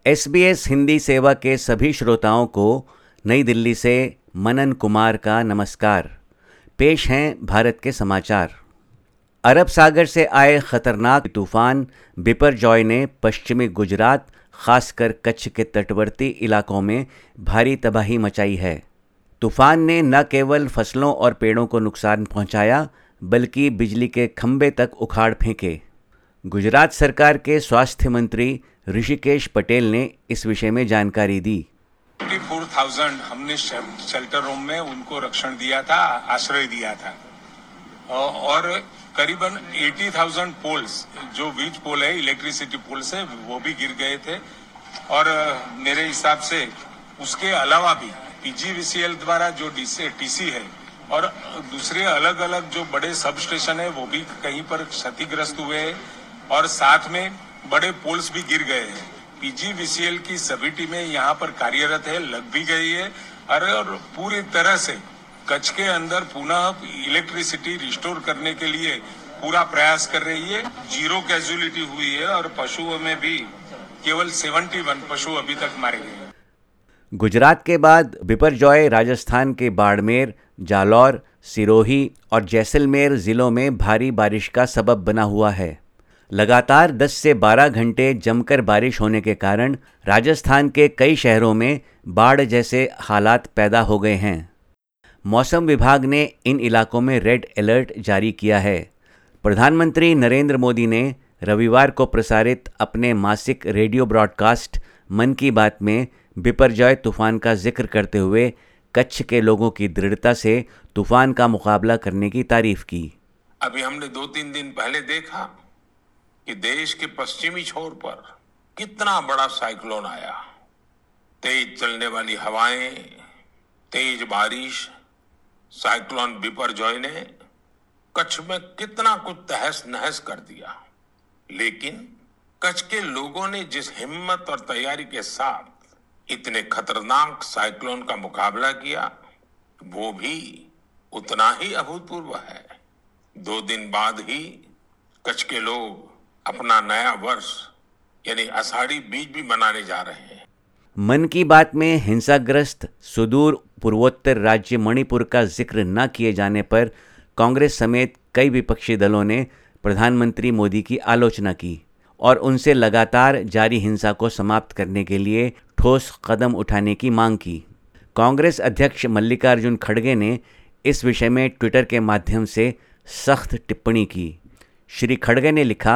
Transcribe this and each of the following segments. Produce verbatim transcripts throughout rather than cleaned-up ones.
S B S Hindi सेवा के सभी श्रोताओं को नई दिल्ली से मनन कुमार का नमस्कार। पेश हैं भारत के समाचार। अरब सागर से आए खतरनाक तूफान बिपरजॉय ने पश्चिमी गुजरात, खासकर कच्छ के तटवर्ती इलाकों में भारी तबाही मचाई है। तूफान ने न केवल फसलों और पेड़ों को नुकसान पहुंचाया, बल्कि बिजली के खंभे तक उखाड़ फेंके। गुजरात सरकार के स्वास्थ्य मंत्री ऋषिकेश पटेल ने इस विषय में जानकारी दी। चौबीस हज़ार हमने शेल्टर रूम में उनको रक्षण दिया था, आश्रय दिया था, और करीबन अस्सी हज़ार पोल्स, जो वीज पोल है, इलेक्ट्रिसिटी पोल्स है, वो भी गिर गए थे। और मेरे हिसाब से उसके अलावा भी पीजीवीसीएल द्वारा जो टीसी है और दूसरे अलग अलग जो बड़े सब स्टेशन है वो भी कहीं पर क्षतिग्रस्त हुए हैं, और साथ में बड़े पोल्स भी गिर गए हैं। पीजीवीसीएल की सभी टीमें यहाँ पर कार्यरत है, लग भी गई है, और पूरी तरह से कच्छ के अंदर पुनः इलेक्ट्रिसिटी रिस्टोर करने के लिए पूरा प्रयास कर रही है। जीरो कैजुअलिटी हुई है और पशुओं में भी केवल इकहत्तर पशु अभी तक मारे गए। गुजरात के बाद बिपरजॉय राजस्थान के बाड़मेर, जालौर, सिरोही और जैसलमेर जिलों में भारी बारिश का सबब बना हुआ है। लगातार दस से बारह घंटे जमकर बारिश होने के कारण राजस्थान के कई शहरों में बाढ़ जैसे हालात पैदा हो गए हैं। मौसम विभाग ने इन इलाकों में रेड अलर्ट जारी किया है। प्रधानमंत्री नरेंद्र मोदी ने रविवार को प्रसारित अपने मासिक रेडियो ब्रॉडकास्ट मन की बात में बिपरजॉय तूफान का जिक्र करते हुए कच्छ के लोगों की दृढ़ता से तूफान का मुकाबला करने की तारीफ की। अभी हमने दो तीन दिन पहले देखा कि देश के पश्चिमी छोर पर कितना बड़ा साइक्लोन आया। तेज चलने वाली हवाएं, तेज बारिश, साइक्लोन बिपरजॉय ने कच्छ में कितना कुछ तहस नहस कर दिया। लेकिन कच्छ के लोगों ने जिस हिम्मत और तैयारी के साथ इतने खतरनाक साइक्लोन का मुकाबला किया, वो भी उतना ही अभूतपूर्व है। दो दिन बाद ही कच्छ के लोग अपना नया वर्ष यानी आषाढ़ी बीज भी मनाने जा रहे हैं। मन की बात में हिंसाग्रस्त सुदूर पूर्वोत्तर राज्य मणिपुर का जिक्र न किए जाने पर कांग्रेस समेत कई विपक्षी दलों ने प्रधानमंत्री मोदी की आलोचना की और उनसे लगातार जारी हिंसा को समाप्त करने के लिए ठोस कदम उठाने की मांग की। कांग्रेस अध्यक्ष मल्लिकार्जुन खड़गे ने इस विषय में ट्विटर के माध्यम से सख्त टिप्पणी की। श्री खड़गे ने लिखा,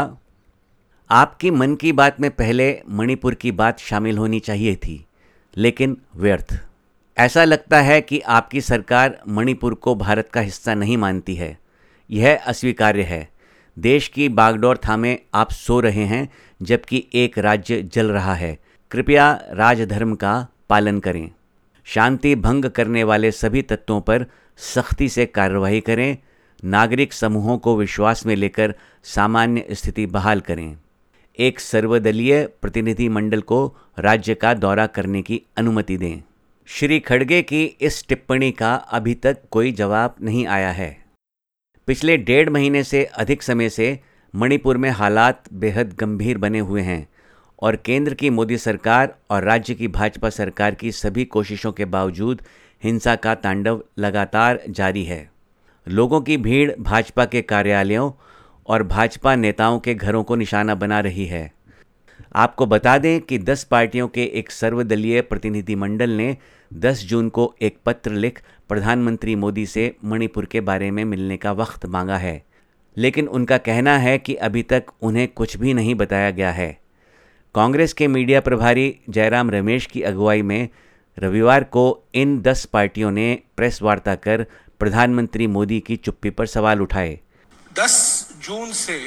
आपकी मन की बात में पहले मणिपुर की बात शामिल होनी चाहिए थी, लेकिन व्यर्थ। ऐसा लगता है कि आपकी सरकार मणिपुर को भारत का हिस्सा नहीं मानती है। यह अस्वीकार्य है। देश की बागडोर थामे आप सो रहे हैं, जबकि एक राज्य जल रहा है। कृपया राजधर्म का पालन करें। शांति भंग करने वाले सभी तत्वों पर सख्ती से कार्रवाई करें। नागरिक समूहों को विश्वास में लेकर सामान्य स्थिति बहाल करें। एक सर्वदलीय प्रतिनिधिमंडल को राज्य का दौरा करने की अनुमति दें। श्री खड़गे की इस टिप्पणी का अभी तक कोई जवाब नहीं आया है। पिछले डेढ़ महीने से अधिक समय से मणिपुर में हालात बेहद गंभीर बने हुए हैं और केंद्र की मोदी सरकार और राज्य की भाजपा सरकार की सभी कोशिशों के बावजूद हिंसा का तांडव लगातार जारी है। लोगों की भीड़ भाजपा के कार्यालयों और भाजपा नेताओं के घरों को निशाना बना रही है। आपको बता दें कि दस पार्टियों के एक सर्वदलीय प्रतिनिधिमंडल ने दस जून को एक पत्र लिख प्रधानमंत्री मोदी से मणिपुर के बारे में मिलने का वक्त मांगा है, लेकिन उनका कहना है कि अभी तक उन्हें कुछ भी नहीं बताया गया है। कांग्रेस के मीडिया प्रभारी जयराम रमेश की अगुवाई में रविवार को इन दस पार्टियों ने प्रेस वार्ता कर प्रधानमंत्री मोदी की चुप्पी पर सवाल उठाए। दस जून से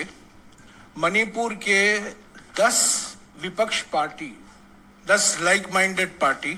मणिपुर के दस विपक्ष पार्टी, दस लाइक माइंडेड पार्टी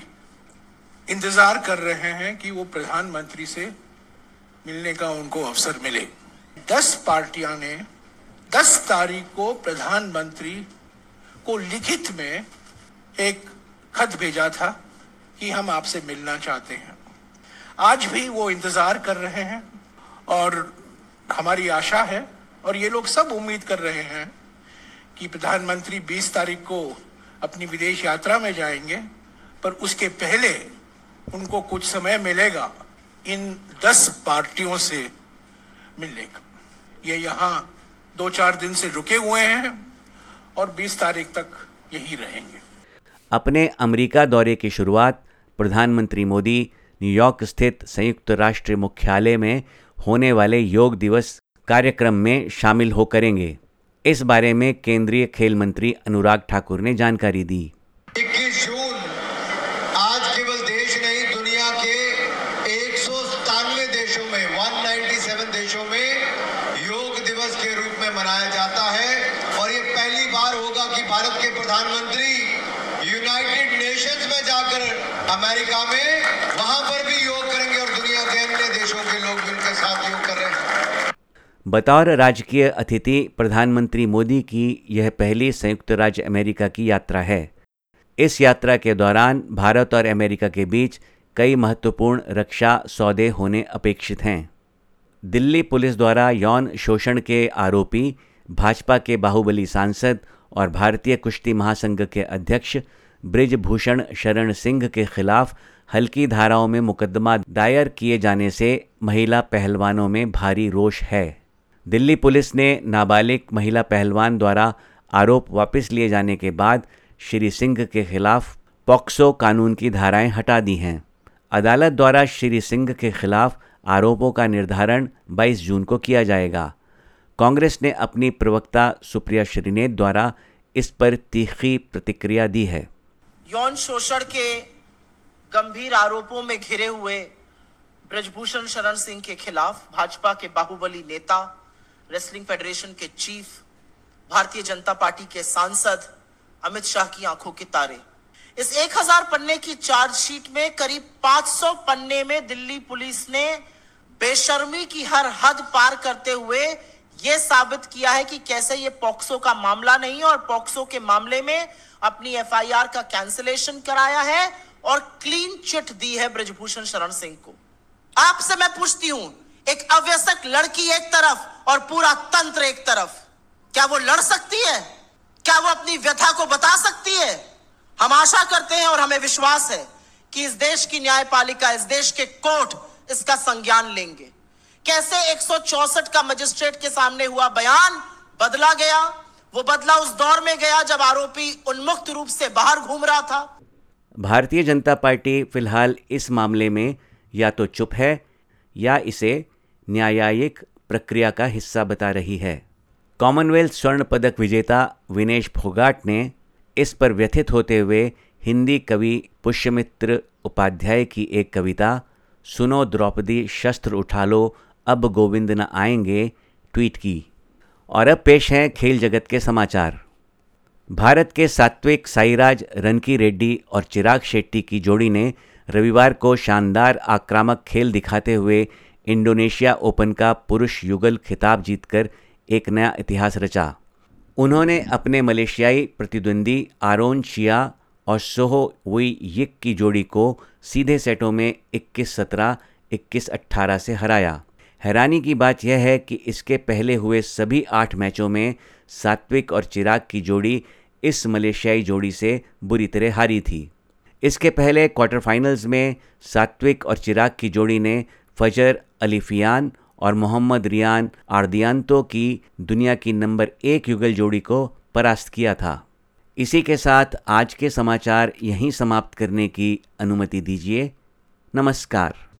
इंतजार कर रहे हैं कि वो प्रधानमंत्री से मिलने का उनको अवसर मिले। दस पार्टियां ने दस तारीख को प्रधानमंत्री को लिखित में एक खत भेजा था कि हम आपसे मिलना चाहते हैं। आज भी वो इंतजार कर रहे हैं और हमारी आशा है और ये लोग सब उम्मीद कर रहे हैं कि प्रधानमंत्री बीस तारीख को अपनी विदेश यात्रा में जाएंगे, पर उसके पहले उनको कुछ समय मिलेगा इन दस पार्टियों से मिलने का। ये यहाँ दो चार दिन से रुके हुए हैं और बीस तारीख तक यहीं रहेंगे। अपने अमेरिका दौरे की शुरुआत प्रधानमंत्री मोदी न्यूयॉर्क स्थित संयुक्त राष्ट्र मुख्यालय में होने वाले योग दिवस कार्यक्रम में शामिल हो करेंगे। इस बारे में केंद्रीय खेल मंत्री अनुराग ठाकुर ने जानकारी दी। इक्कीस जून आज केवल देश नहीं, दुनिया के एक सौ सतानवे देशों में एक सौ सत्तानवे देशों में योग दिवस के रूप में मनाया जाता है। और ये पहली बार होगा कि भारत के प्रधानमंत्री यूनाइटेड नेशंस में जाकर अमेरिका में वहां पर भी योग करेंगे और दुनिया के अन्य देशों के लोग भी उनके साथ योग कर रहे हैं। बतौर राजकीय अतिथि प्रधानमंत्री मोदी की यह पहली संयुक्त राज्य अमेरिका की यात्रा है। इस यात्रा के दौरान भारत और अमेरिका के बीच कई महत्वपूर्ण रक्षा सौदे होने अपेक्षित हैं। दिल्ली पुलिस द्वारा यौन शोषण के आरोपी भाजपा के बाहुबली सांसद और भारतीय कुश्ती महासंघ के अध्यक्ष बृजभूषण शरण सिंह के खिलाफ हल्की धाराओं में मुकदमा दायर किए जाने से महिला पहलवानों में भारी रोष है। दिल्ली पुलिस ने नाबालिग महिला पहलवान द्वारा आरोप वापस लिए जाने के बाद श्री सिंह के खिलाफ पॉक्सो कानून की धाराएं हटा दी हैं। अदालत द्वारा श्री सिंह के खिलाफ आरोपों का निर्धारण बाईस जून को किया जाएगा। कांग्रेस ने अपनी प्रवक्ता सुप्रिया श्रीनेत द्वारा इस पर तीखी प्रतिक्रिया दी है। यौन शोषण के गंभीर आरोपों में घिरे हुए बृजभूषण शरण सिंह के खिलाफ भाजपा के बाहुबली नेता, रेसलिंग फेडरेशन के चीफ, भारतीय जनता पार्टी के सांसद अमित शाह की आंखों के तारे। इस एक हज़ार पन्ने की चार्जशीट में करीब पाँच सौ पन्ने में दिल्ली पुलिस ने बेशर्मी की हर हद पार करते हुए यह साबित किया है कि कैसे ये पॉक्सो का मामला नहीं और पॉक्सो के मामले में अपनी एफ आई आर का कैंसिलेशन कराया है और क्लीन चिट दी है बृजभूषण शरण सिंह को। आपसे मैं पूछती हूं, एक अवयस्क लड़की एक तरफ और पूरा तंत्र एक तरफ, क्या वो लड़ सकती है? क्या वो अपनी व्यथा को बता सकती है? हम आशा करते हैं और हमें विश्वास है कि इस देश की न्यायपालिका, इस देश के कोर्ट इसका संज्ञान लेंगे। कैसे एक सौ चौसठ का मजिस्ट्रेट के सामने हुआ बयान बदला गया? वो बदला उस दौर में गया जब आरोपी उन्मुक्त रूप से बाहर घूम रहा था। भारतीय जनता पार्टी फिलहाल इस मामले में या तो चुप है या इसे न्यायिक प्रक्रिया का हिस्सा बता रही है। कॉमनवेल्थ स्वर्ण पदक विजेता विनेश फोगाट ने इस पर व्यथित होते हुए हिंदी कवि पुष्यमित्र उपाध्याय की एक कविता सुनो द्रौपदी शस्त्र उठा लो अब गोविंद न आएंगे ट्वीट की। और अब पेश हैं खेल जगत के समाचार। भारत के सात्विक साईराज रनकी रेड्डी और चिराग शेट्टी की जोड़ी ने रविवार को शानदार आक्रामक खेल दिखाते हुए इंडोनेशिया ओपन का पुरुष युगल खिताब जीतकर एक नया इतिहास रचा। उन्होंने अपने मलेशियाई प्रतिद्वंदी आरोन शिया और सोहो वुई यिक की जोड़ी को सीधे सेटों में इक्कीस सत्रह, इक्कीस अठारह से हराया। हैरानी की बात यह है कि इसके पहले हुए सभी आठ मैचों में सात्विक और चिराग की जोड़ी इस मलेशियाई जोड़ी से बुरी तरह हारी थी। इसके पहले क्वार्टर फाइनल्स में सात्विक और चिराग की जोड़ी ने फजर अलीफियान और मोहम्मद रियान आर्दियांतो की दुनिया की नंबर एक युगल जोड़ी को परास्त किया था। इसी के साथ आज के समाचार यहीं समाप्त करने की अनुमति दीजिए। नमस्कार।